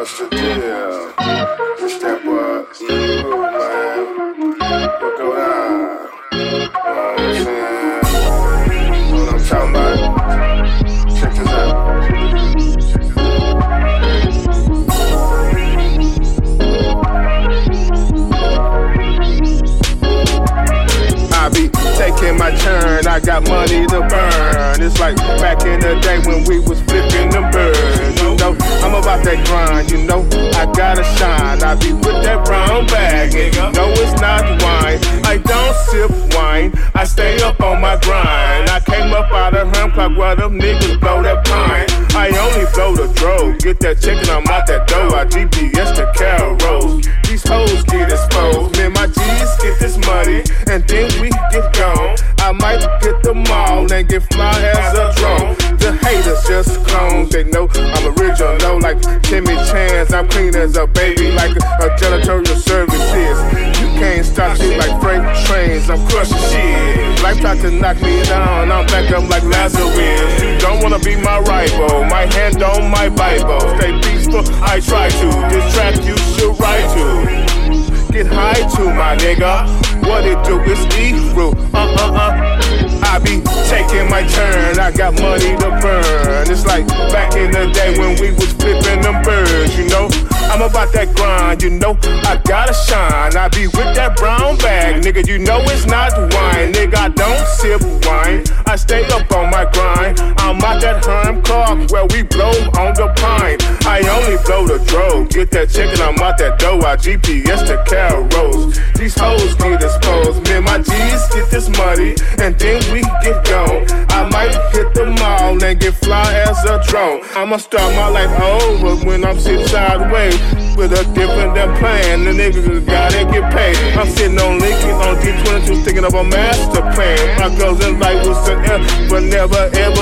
What's the deal? It's that what? Man. What go on? You know what I'm saying? You know what I'm talking about? Check this out. I be taking my turn, I got money to burn. It's like back in the day when we was flipping them birds. You know, I'm about that grind, you know, I gotta shine. I be with that brown bag, and you know it's not wine. I don't sip wine, I stay up on my grind. I came up out of Herm Clock where them niggas blow that pine. I only blow the dro, get that chicken, I'm out that dough. I GPS the Carol's. These hoes get exposed, man, my G's get this money, and then we get gone. I might hit the mall and get fly as a drone. The haters just clones, they know I'm original like Timmy Chance. I'm clean as a baby like a janitorial service is. You can't stop shit like freight trains, I'm crushing shit. Life tried to knock me down, I'm back up like Lazarus. You don't wanna be my rival, my hand on my Bible. Stay peaceful, I try to. This track you should write to. Get high to my nigga. What it do is evil. I be taking my turn. I got money to burn. It's like back in the day when we was flipping them birds, you know. I'm about that grind, you know. I gotta shine. I be with that brown bag, nigga. You know it's not wine, nigga. I don't sip wine. I stay up on my grind. I'm out that Herm Clock where we blow on the pine. I only blow the dro. Get that chicken, I'm out that dough. I GPS the Carol's. These hoes get exposed. Man, my G's get this money, and then we get gone. I might hit the mall and get fly as a drone. I'ma start my life over when I'm sitting sideways with a different than plan. The niggas gotta get paid. I'm sitting on Lincoln on D22 thinking of a master plan. My goals in life was to end, but never ever